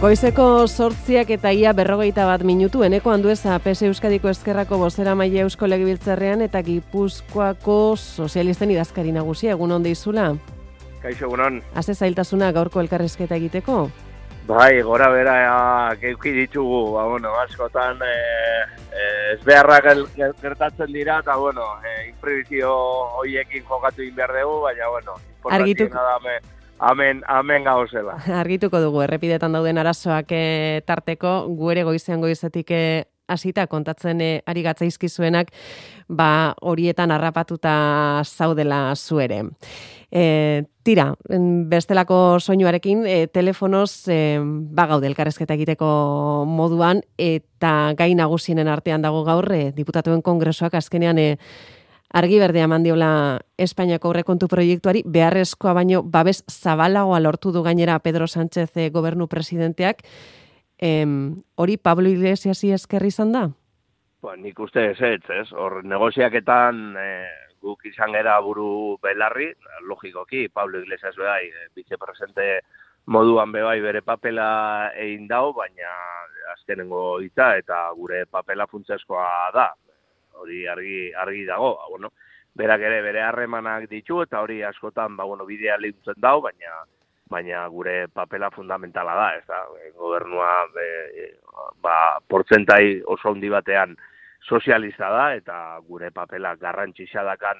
Goizeko 8 eta ia 41 minutu, Eneko Andueza, PS Euskadiko Ezkerrako bozeramaile Eusko Legebiltzarrean eta Gipuzkoako sozialisten idazkari nagusia, egun on deizula? Kaixo, egunon. Haze zailtasuna gaurko elkarrizketa egiteko? Bai, gora bera geuki ditugu, askotan ez beharrak gertatzen dira, eta imprevizio horiekin jokatu egin behar dugu, baina importantiena da amen gauzela. Argituko dugu, errepidetan dauden arazoak tarteko, gu ere goizetik hasita kontatzen ari gatzaizkizuenak, horietan harrapatuta zaudela zuere. Tira, bestelako soinuarekin, telefonoz gaude elkarrezketa egiteko moduan, eta gai nagusienen artean dago gaur, diputatuen kongresoak azkenean argi berdea mandiola Espainiako aurrekontu proiektuari, beharrezkoa baino babes zabalagoa lortu du gainera Pedro Sánchez gobernu presidenteak, hori Pablo Iglesiasi esker izan da? Nik uste ez. Hor negoziaketan guk izan gara buru belarri, logikoki, Pablo Iglesias bebai, vicepresidente moduan bebai bere papela egin dau, baina azkenengo hitza eta gure papela funtsezkoa da. Hori argi dago, berak ere bere harremanak ditu eta hori askotan bidea lehuntzen dau, baina gure papela fundamentala da, ez da, gobernua portzentai oso handi batean sozialista da, eta gure papela garrantzitsa dakan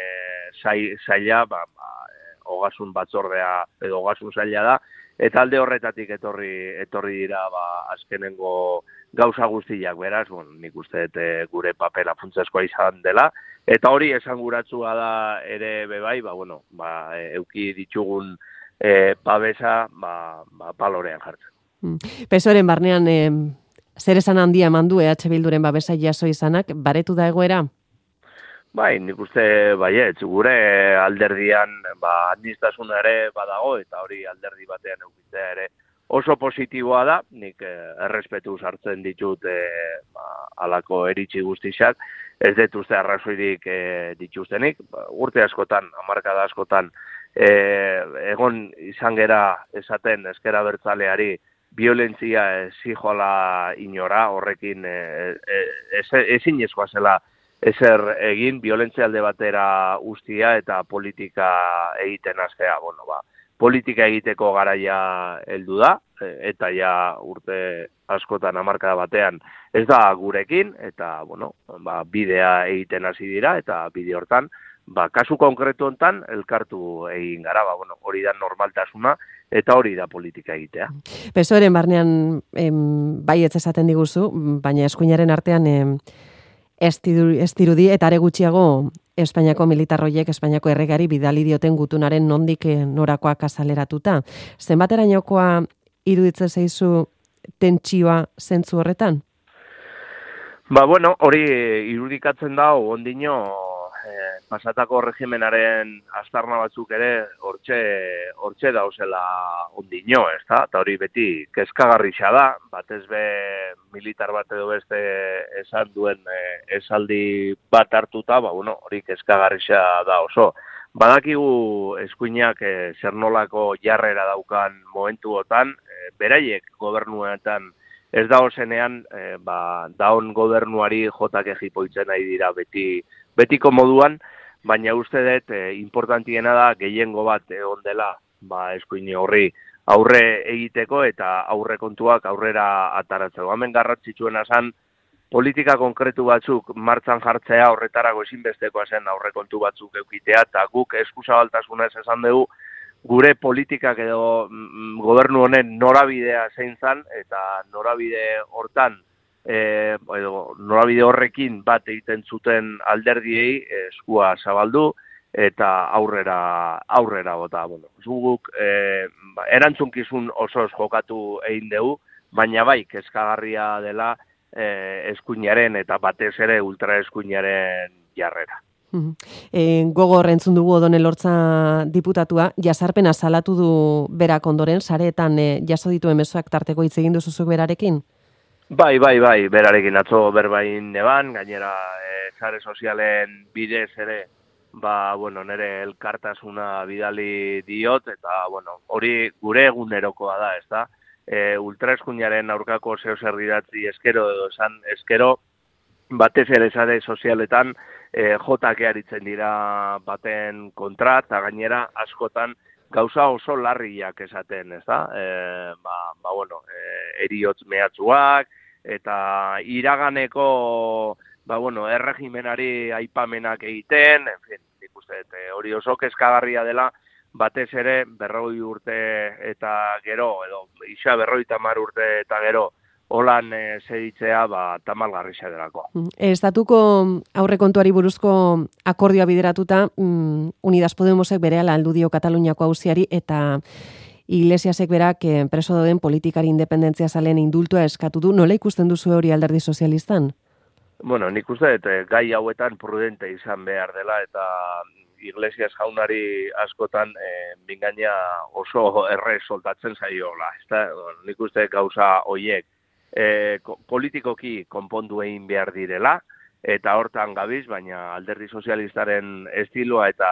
saila, ogasun batzordea edo ogasun saila da, eta alde horretatik etorri dira azkenengo gauza guztiak, beraz, nik uste gure papela funtsezkoa izan dela, eta hori esanguratsua da ere bebai, euki ditugun babesa balorean jartzen. PSOEren barnean zer esan handia eman du EH Bilduren babesa jaso izanak, baretu da egoera? Bai, nik uste baietz, gure alderdian administrazuna ere badago, eta hori alderdi batean eukitzea ere oso positiboa da, nik errespetuz hartzen ditut alako eritzi guztixak, ez dut uste arrazoirik dituztenik, urte askotan, hamarkada askotan, egon izan gera esaten ezker abertzaleari violentzia zijoala inora, horrekin ezinezkoa zela ezer egin, violentzia alde batera ustia eta politika egiten hastea, politika egiteko garaia heldu da, eta ja urte askotan hamarkada batean ez da gurekin, eta bidea egiten hasi dira, eta bide hortan, kasu konkretu hontan elkartu egin gara, hori da normaltasuna, eta hori da politika egitea. PSOEren barnean baietz esaten diguzu, baina eskuinaren artean ez dirudi, eta are gutxiago Espainiako militarroiek Espainiako erregari bidali dioten gutunaren nondik norakoak azaleratuta. Zenbaterainokoa iruditzen zaizu tentsioa zentzu horretan? Hori irudikatzen da, ondino pasatako regimenaren astarna batzuk ere hortxe dauzela ondino, ez da? Eta hori beti kezkagarrixa da, batez be militar bat edo beste esan duen esaldi bat hartuta, hori kezkagarrixa da oso. Badakigu eskuinak zer nolako jarrera daukan momentuotan, beraiek gobernuetan ez da ozenean, daon gobernuari jotak egipoitzen nahi dira betiko moduan, baina uste dut importantiena da gehiengo bat egon dela eskuine horri aurre egiteko eta aurrekontuak aurrera ataratzeko. Hemen garrantzitsuena zen politika konkretu batzuk martxan jartzea horretarako ezinbestekoa zen aurrekontu batzuk eukitea, eta guk eskuzabaltasunez esan dugu gure politikak edo gobernu honen norabidea zein zen, eta norabide hortan, norabide horrekin bat egiten zuten alderdiei eskua zabaldu eta aurrera bota. Guk erantzunkizun osoz jokatu egin dugu, baina bai kezkagarria dela eskuinaren eta batez ere ultraeskuinaren jarrera. Gogor entzun dugu Odon Elortza diputatua, jazarpena salatu du berak ondoren, sareetan jaso dituen mezuak tarteko hitz egin duzuzuk berarekin? Bai, berarekin atzo berbain neban, gainera sare sozialen bidez ere, nire elkartasuna bidali diot, eta hori gure egunerokoa da, ezta? ultraeskuinaren aurkako zeo zer idatzi eskero edo esan eskero, batez ere sare sozialetan jotak aritzen dira baten kontra, eta gainera askotan gauza oso larriak esaten, ez da? Bueno, eriotz mehatxuak, eta iraganeko, bueno, erregimenari aipamenak egiten, en fin, nik uste, hori oso kezkagarria dela, batez ere 40 urte eta gero, edo isa 50 urte eta gero, holan zeditzea tamalgarria delako. Estatuko aurrekontuari buruzko akordioa bideratuta, Unidas Podemosek berehala aldu dio Kataluniako auziari eta Iglesiasek berak preso dauden politikari independentzia zalen indultua eskatu du. Nola ikusten duzu hori Alderdi Sozialistan? Bueno, nik uste gai hauetan prudente izan behar dela eta Iglesias jaunari askotan bingaina oso erre soltatzen zaiola. Nik uste gauza hoiek politikoki konpondu egin behar direla, eta hortan gabiz, baina Alderdi Sozialistaren estiloa eta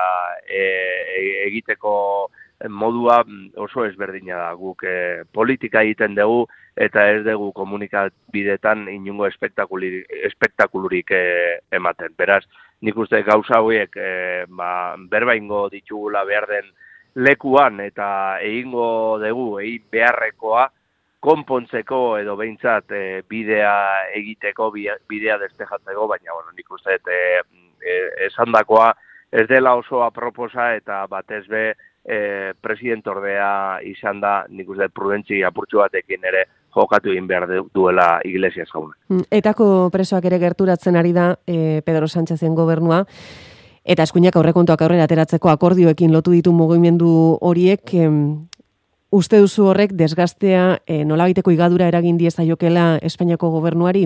egiteko modua oso ezberdina da. Guk politika egiten dugu eta ez dugu komunikabidetan inungo espektakulurik ematen. Beraz, nik uste gauza horiek berba ingo ditugula behar den lekuan eta egingo dugu, egin beharrekoa, konpontzeko edo behintzat bidea egiteko, bidea destejatzeko, baina nik uste esandakoa ez dela oso aproposa eta batez be presidentordea izan da, nik uste prudentzi apurtxu batekin ere jokatu egin behar duela Iglesias jauna. Etako presoak ere gerturatzen ari da Pedro Sánchezen gobernua, eta eskuinak aurrekontuak aurrera ateratzeko akordioekin lotu ditu mugimendu horiek, uste duzu horrek desgastea nolabaiteko igadura eragin diezaiokela Espainiako gobernuari?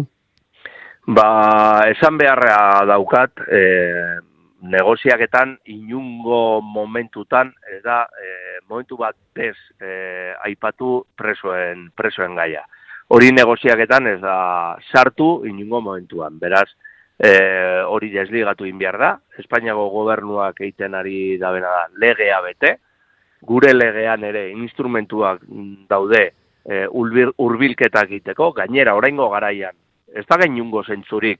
Esan beharra daukat, negoziaketan inungo momentutan, ez da, momentu bat bez aipatu presoen gaia. Hori negoziaketan ez da sartu inungo momentuan. Beraz, hori desligatu inbiar da. Espainiako gobernuak egiten ari dabena da legea bete. Gure legean ere instrumentuak daude hurbilketak egiteko, gainera oraingo garaian, ez da gainungo zentzurik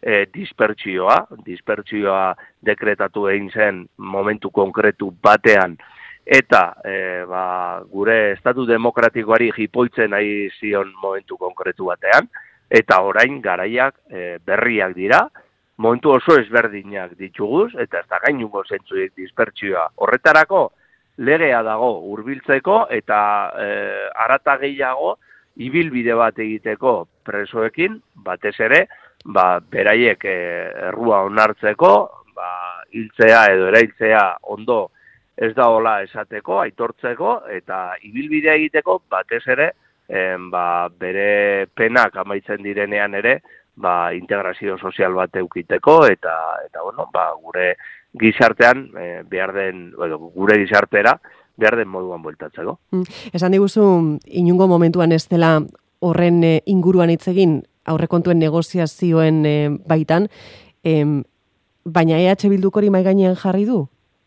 dispertsioa dekretatu egin zen momentu konkretu batean, eta gure estatu demokratikoari jipoitzen nahi zion momentu konkretu batean, eta orain garaiak berriak dira, momentu oso ezberdinak dituguz, eta ez da gainungo zentzurik dispertsioa horretarako, legea dago hurbiltzeko eta arata gehiago ibilbide bat egiteko presoekin, batez ere, beraiek errua onartzeko, hiltzea edo erailtzea ondo ez da hola esateko, aitortzeko, eta ibilbidea egiteko batez ere, bere penak amaitzen direnean ere, integrazio sozial bat eukiteko, eta gure gizartean gure gizartera behar den moduan bueltatzeko. Esan diguzu, inungo momentuan ez dela horren inguruan hitz egin aurrekontuen negoziazioen baitan, baina EH Bilduk hori mahai gainean jarri du?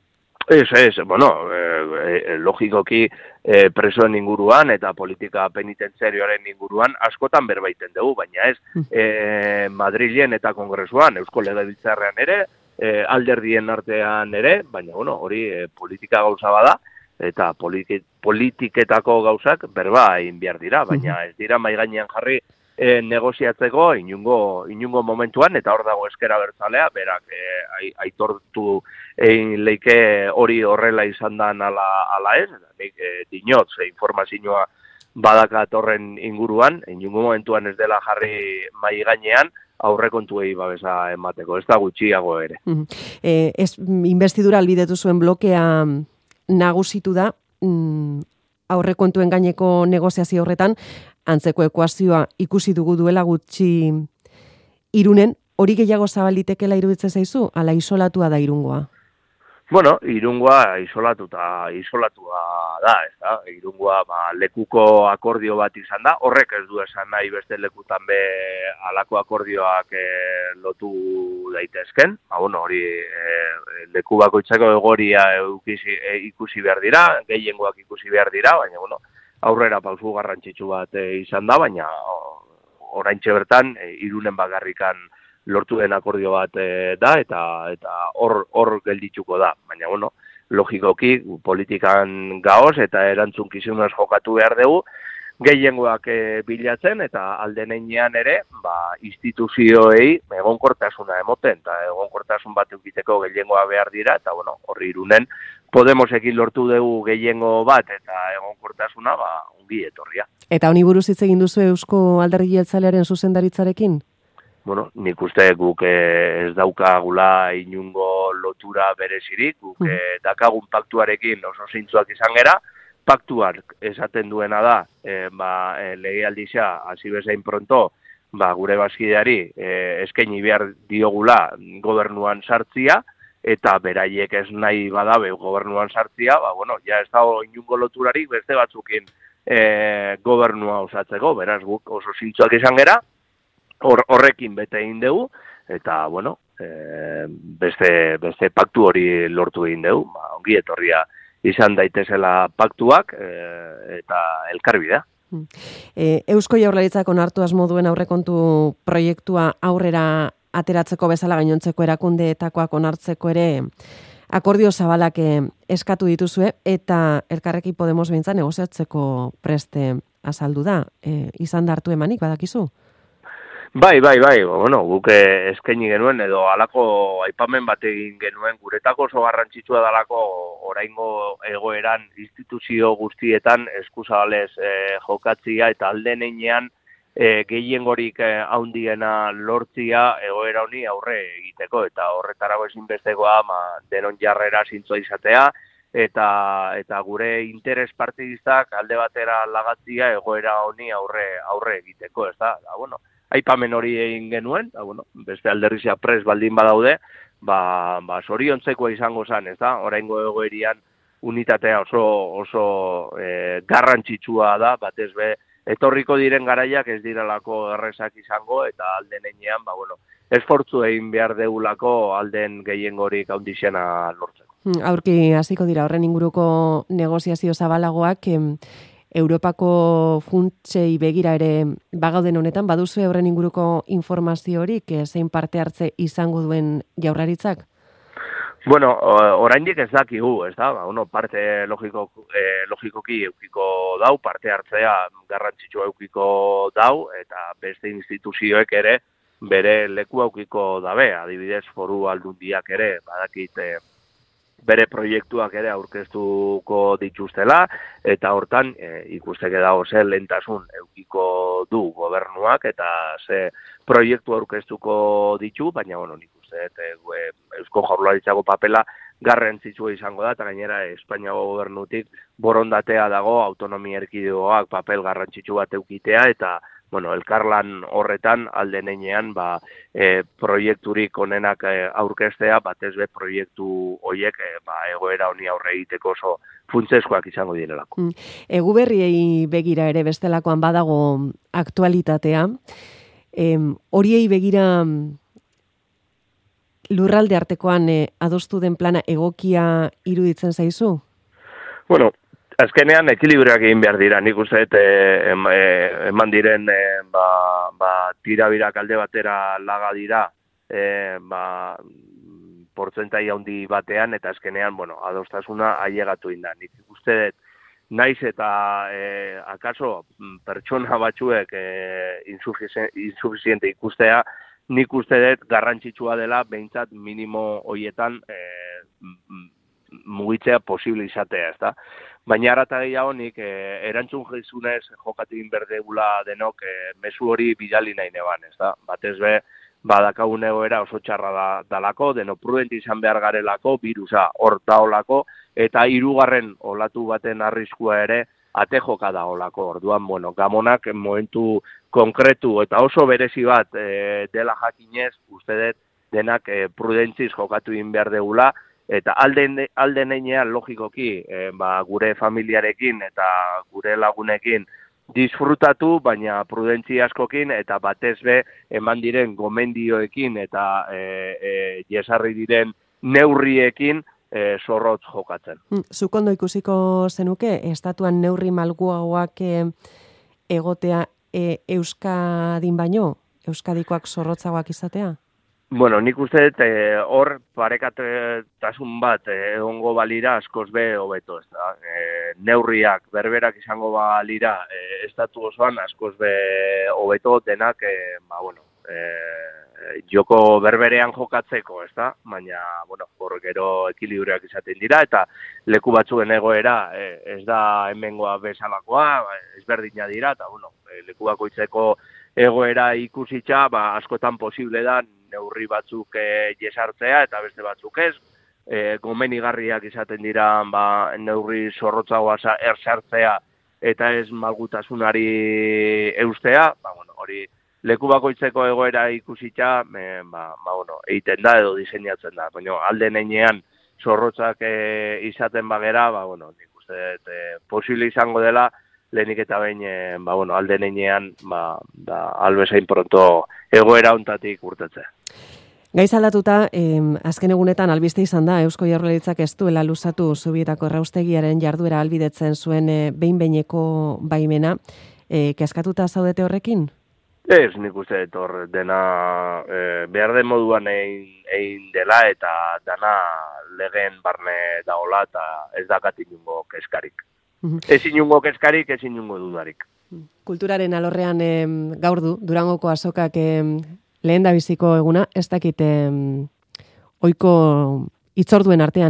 Logikoki presoen inguruan eta politika penitenziarioaren inguruan askotan berbaiten dugu, baina ez Madrilen eta Kongresuan, Eusko Legebiltzarrean ere, alderdien artean ere, baina hori politika gauza bada, eta politiketako gauzak berba egin behar dira, baina ez dira mahai gainean jarri negoziatzeko inungo momentuan, eta hor dago ezker abertzalea, berak aitortu egin leike hori horrela izan dan ala ez, nik dinot, informazioa badakat horren inguruan, inungo momentuan ez dela jarri mahai gainean, aurrekontuei babesa emateko, ez da gutxiago ere. Investidura albidetu zuen blokea nagusitu da, aurrekontuen gaineko negoziazio horretan, antzeko ekuazioa ikusi dugu duela gutxi Irunen, hori gehiago zabalitekela iruditzen zaizu, ala isolatua da Irungoa? Bueno, Irungoa isolatua da, ez da? Irungoa lekuko akordio bat izan da, horrek ez du esan nahi beste lekutan be alako akordioak lotu daitezken, hori leku bakoitzako egoria ikusi behar dira, gehiengoak ikusi behar dira, baina aurrera pausu garrantzitsu bat izan da, baina oraintxe bertan Irunen bakarrikan lortu den akordio bat da, eta hor geldituko da. Baina, bueno, logikoki politikan gaoz eta erantzunkizunez jokatu behar dugu, gehiengoak bilatzen eta aldeneinean ere instituzioei egonkortasuna emoten, eta egonkortasun bat eukiteko gehiengoa behar dira, eta bueno, horri Irunen Podemosekin lortu dugu gehiengo bat eta egonkortasuna ongi etorria. Eta honi buruz hitz egin duzu Eusko Alderdi Jeltzalearen zuzendaritzarekin? Bueno, nik uste guk ez daukagula inungo lotura berezirik, guk dakagun paktuarekin oso zintzuak izan gera, paktuak esaten duena da, legealdizia hasi bezain pronto, gure bazkideari eskaini behar diogula gobernuan sartzia, eta beraiek ez nahi badabe gobernuan sartzia, ja ez dago inungo loturarik beste batzukin gobernua osatzeko, beraz guk oso zintzuak izan gera, horrekin bete egin dugu, eta, beste paktu hori lortu egin dugu, ongi etorria izan daitezela paktuak eta elkarbidea. Eusko Jaurlaritzak onartu asmo duen aurrekontu proiektua aurrera ateratzeko bezala gainontzeko erakundeetakoak onartzeko ere akordio zabalak eskatu dituzue eta Elkarrekin Podemos behintzat negoziatzeko preste azaldu da. Izan da hartu emanik, badakizu? Bai, guk eskaini genuen edo halako aipamen bat egin genuen, guretako oso garrantzitsua dalako oraingo egoeran instituzio guztietan eskuzabalez jokatzia eta aldeneinean gehiengorik handiena lortzia egoera honi aurre egiteko, eta horretarago ezinbestekoa denon jarrera zintzoa izatea, eta gure interes partidistak alde batera lagatzia egoera honi aurre egiteko, ez da, aipamen hori egin genuen, beste alderrizia pres baldin badaude, zoriontzekoa izango zen, ez da, oraingo egoerian unitatea oso garrantzitsua da, batez be, etorriko diren garaiak ez direlako errezak izango, eta alden enean, esfortzu egin behar deulako alden gehiengorik handixena lortzeko. Aurki hasiko dira horren inguruko negoziazio zabalagoak, Europako funtsei begira ere bagauden honetan, baduzu horren inguruko informaziorik, zein parte hartze izango duen Jaurlaritzak? Oraindik ez dakigu, ez da, parte logikoki eukiko dau, parte hartzea garrantzitsua eukiko dau, eta beste instituzioek ere bere leku eukiko dabe, adibidez Foru Aldundiak ere, badakit bere proiektuak ere aurkeztuko dituztela, eta hortan ikusteke dago ze lehentasun eukiko du gobernuak, eta ze proiektu aurkeztuko ditu, baina nik uste Eusko Jaurlaritzako papela garrantzitsua izango da, eta gainera Espainiako gobernutik borondatea dago autonomia erkidegoak papel garrantzitsu bat eukitea, eta elkarlan horretan aldeneinean proiekturik onenak aurkeztea, batez be proiektu horiek egoera honi aurre egiteko oso funtsezkoak izango direlako. Eguberriei begira ere bestelakoan badago aktualitatea, horiei begira lurralde artekoan adostu den plana egokia iruditzen zaizu? Azkenean ekilibrioak egin behar dira, nik uste eman diren tirabirak alde batera laga dira portzentai handi batean, eta azkenean adostasuna ailegatu inda. Nik uste naiz eta akaso pertsona batzuek insuficiente ikustea, nik uste dut garrantzitsua dela behintzat minimo horietan mugitzea posible izatea, ez da? Baina arata gehiago nik erantzun jaizunez jokatu egin berdegula denok mezu hori bidali nahi neban, ez da? Batez be, badakagun egoera oso txarra dalako, deno prudenti izan behar garelako, virusa hor daolako, eta hirugarren olatu baten arriskua ere ate joka daolako. Orduan, gamonak momentu konkretu eta oso berezi bat dela jakinez, uste dut denak prudentziz jokatu egin behar degula, eta alden einean logikoki gure familiarekin eta gure lagunekin disfrutatu, baina prudentzi askokin eta batez be eman diren gomendioekin eta jesarri diren neurriekin zorrotz jokatzen. Zuk ondo ikusiko zenuke, estatuan neurri malguagoak egotea Euskadin baino, Euskadikoak zorrotzagoak izatea? Bueno, nik uste dut hor parekatasun bat egongo balira askoz be hobeto, ez da. Neurriak berberak izango balira estatu osoan askoz be hobeto denak, joko berberean jokatzeko, ez da? Baina, hor gero ekilibriak izaten dira, eta leku batzuen egoera ez da hemengoa bezalakoa, ezberdina dira, eta, leku bakoitzeko egoera ikusitza, askotan posible da neurri batzuk jesartzea, eta beste batzuk ez, gomenigarriak izaten dira neurri zorrotzagoa ersartzea, eta ez malgutasunari eustea, hori leku bakoitzeko egoera ikusitza, egiten da edo diseinatzen da. Baina alde neinean zorrotzak izaten bagera, nik uste posible izango dela, lehenik eta behin, alde neinean, albezain pronto egoera hontatik urtetzea. Gaiz aldatuta, azken egunetan albiste izan da, Eusko Jaurlaritzak ez duela luzatu Zubietako erraustegiaren jarduera ahalbidetzen zuen behin-behineko baimena. Kezkatuta zaudete horrekin? Ez, nik uste dut hor dena behar den moduan egin dela eta dana legeen barne daola eta ez dakat inungo keskarik. Ez inungo keskarik, ez inungo dudarik. Kulturaren alorrean gaur Durangoko azokak lehen da biziko eguna, ez dakit oiko itzorduen artean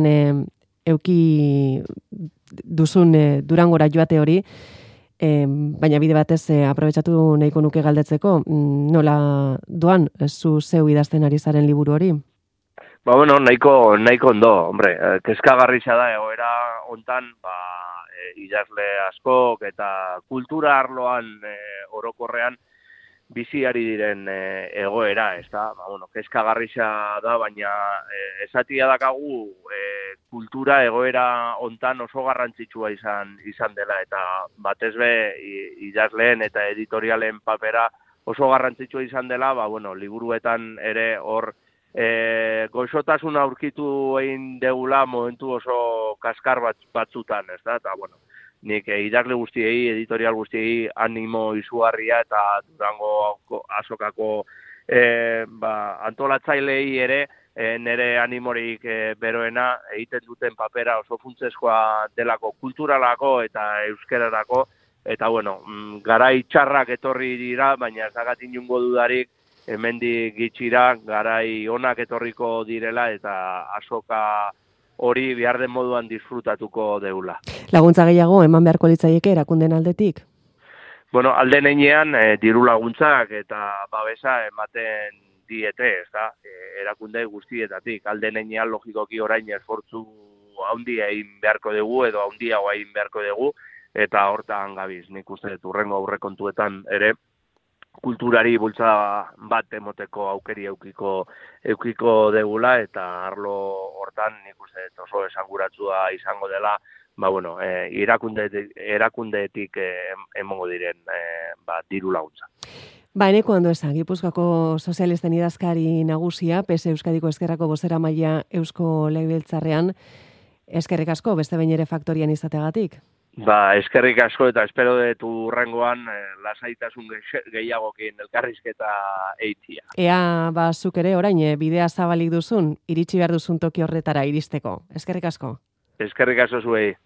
euki duzun Durangora joate hori, baina bide batez aprobetxatu nahiko nuke galdetzeko, nola doan zu zeu idazten ari zaren liburu hori? Nahiko ondo, hombre, kezkagarria da egoera hontan, idazle askok eta kultura arloan orokorrean biziari diren egoera, ez da? Kezkagarria da, baina esatia dakagu kultura egoera hontan oso garrantzitsua izan dela, eta batez be idazleen eta editorialen papera oso garrantzitsua izan dela, liburuetan ere hor goxotasuna aurkitu egin degula momentu oso kaskar batzutan, ez da? Eta, nik idazle guztiei, editorial guztiei animo izugarria eta Durango azokako antolatzailei ere nire animorik beroena egiten duten papera oso funtsezkoa delako kulturalako eta euskerarako, eta garai txarrak etorri dira, baina ez dakat inungo dudarik hemendik gitxira garai onak etorriko direla eta azoka hori behar den moduan disfrutatuko deula. Laguntza gehiago eman beharko litzaieke erakunden aldetik? Alde neinean diru laguntzak eta babesa ematen diete, ez da, erakunde guztietatik. Alde neinean logikoki orain esfortzu handia egin beharko dugu edo handiagoa egin beharko dugu, eta hortan gabiz, nik uste dut hurrengo aurrekontuetan ere kulturari bultzada bat emoteko aukeri eukiko degula, eta arlo hortan nik uste dut oso esanguratsua izango dela, erakundeetik emongo diren diru laguntza. Eneko ondo esan, Gipuzkoako sozialisten idazkari nagusia, PS Euskadiko Ezkerrako bozeramailea Eusko Legebiltzarrean, eskerrik asko, beste behin ere faktorian izateagatik. Eskerrik asko eta espero dut hurrengoan lasaitasun gehiagokin elkarrizketa eitia. Ea, zuk ere orain, bidea zabalik duzun, iritsi behar duzun toki horretara iristeko. Eskerrik asko. Eskerrik asko zuei.